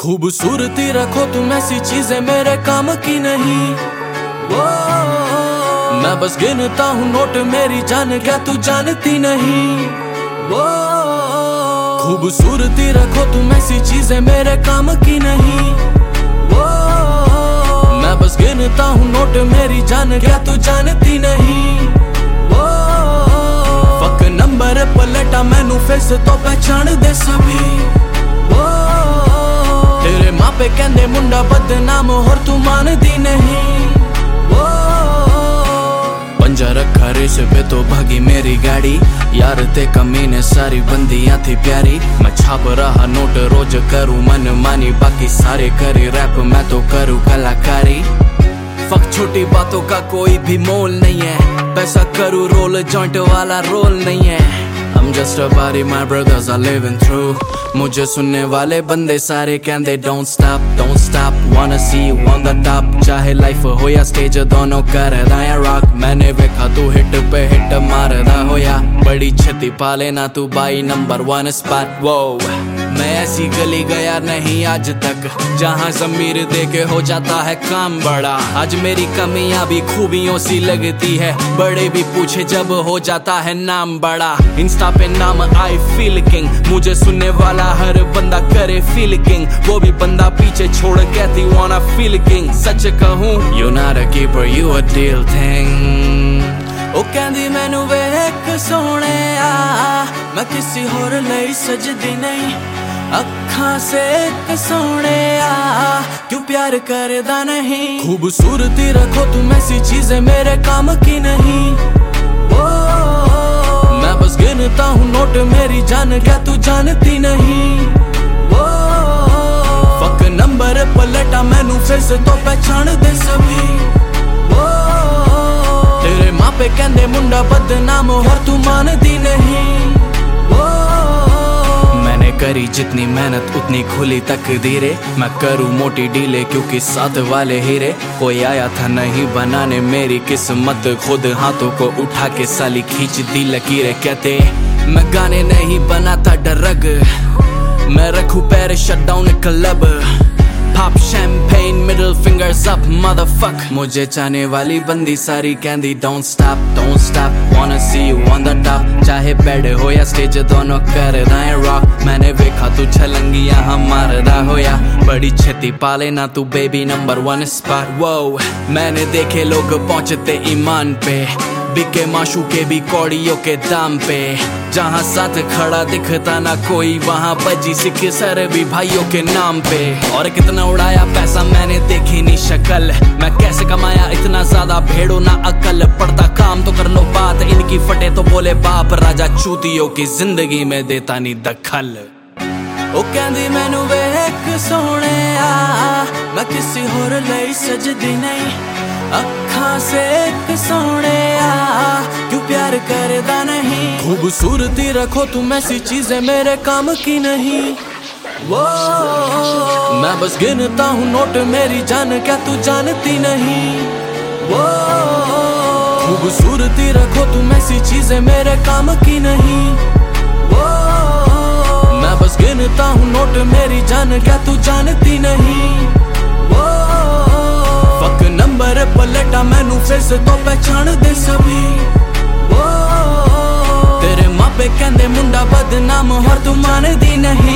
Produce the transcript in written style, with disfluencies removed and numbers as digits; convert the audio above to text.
खूबसूरती रखो तुम ऐसी चीजें मेरे काम की नहीं। वो मैं बस गिनता हूँ नोट मेरी जान, क्या तू जानती नहीं। वो खूबसूरती रखो तुम ऐसी चीजें मेरे काम की नहीं। वो मैं बस गिनता हूँ नोट मेरी जान, क्या तू जानती नहीं। वो फक नंबर पलटा मैनू फेस तो पहचान दे सभी। वो तेरे मापे कहंदे मुंडा बदनाम होर तू मानदी नहीं। वो पंजा रखा रेस पे तो भागी मेरी गाड़ी, यार ते कमीने सारी बंदियां थी प्यारी। मैं छाप रहा नोट रोज करूं मन मानी, बाकी सारे करे रैप मैं तो करूं कलाकारी। फक छोटी बातों का कोई भी मोल नहीं है, पैसा करूं रोल जॉइंट वाला रोल नहीं है। I'm just a body my brothers are living through। मुझे सुनने वाले बंदे सारे कहंदे don't stop wanna see you on the top। चाहे लाइफ हो या स्टेज दोनों करदा या रॉक, मैंने देखा तू हिट पे हिट मारदा होया। बड़ी छती पा लेना तू बाई नंबर 1 स्पॉट। वो मैं ऐसी गली गया नहीं आज तक जहाँ ज़मीर दे के हो जाता है काम बड़ा। आज मेरी कमियां भी खूबियों सी लगती है, बड़े भी पूछे जब हो जाता है नाम बड़ा। इंस्टा पे नाम आई फील किंग, मुझे सुनने वाला हर बंदा करे फील किंग। वो भी बंदा पीछे छोड़ कहती wanna feel king। सच कहूँ you not a keeper you a deal thing। ओ कहंदी मैनू वेख सोहणे आ, मैं किसी होर लई सजदी नहीं। अखां से एक सोहणे आ, क्यों प्यार करदा नहीं। खूबसूरती रखो तुम ऐसी चीजें मेरे काम की नहीं। ओ मैं बस गिनता हूँ नोट मेरी जान, क्या तू जानती नहीं। वो फक नंबर पलटा मैनू फिर से तो पहचान दे सभी। वो तेरे मापे कहंदे मुंडा बदनाम होर तू मानदी नहीं। वो मैंने करी जितनी मेहनत उतनी खुली तकदीरें, मैं करूँ मोटी डीले क्योंकि साथ वाले हीरे। कोई आया था नहीं बनाने मेरी किस्मत, खुद हाथों को उठा के साली खींच दी लकीरें। कहते मैं गाने नहीं बनाता डरग, मैं रखूं पैर shut down club. Pop champagne middle fingers up motherfuck। मुझे चाहने वाली बंदी सारी कहंदी don't stop wanna see you on the top। चाहे बैड हो या स्टेज दोनों करदा है रॉक, मैंने देखा तू छलंगी यहाँ मारदा होया। बड़ी छती पा लेना तू बेबी नंबर 1 स्पॉट। वो मैंने देखे लोग पहुंचते ईमान पे, बिके माशू के भी कौड़ियों के दाम पे। जहाँ साथ खड़ा दिखता ना कोई, वहाँ बजी सिख सर भी भाइयों के नाम पे। और कितना उड़ाया पैसा मैंने देखी नहीं शक्ल, मैं कैसे कमाया इतना ज्यादा भेड़ो ना अकल। पड़ता काम तो कर लो बात, इनकी फटे तो बोले बाप। राजा चूतियों की जिंदगी में देता नहीं दखल। ओ कहंदी मैनू वेख सोहणे आ, मैं किसी होर लई सजदी नहीं। अखां से एक सोहणे आ, क्यों प्यार करदा नहीं। खूबसूरती रखो तुम ऐसी चीजें मेरे काम की नहीं। वो मैं बस गिनता हूँ नोट मेरी जान, क्या तू जानती नहीं। वो खूबसूरती रखो तुम ऐसी चीजें मेरे काम की नहीं। वो मैं बस गिनता हूँ नोट मेरी जान, क्या तू जानती नहीं। वो फक नंबर पलटा मैनू फिर से तो पहचान दे सभी। वो तेरे मापे कहंदे मुंडा बदनाम होर तू मानदी नहीं।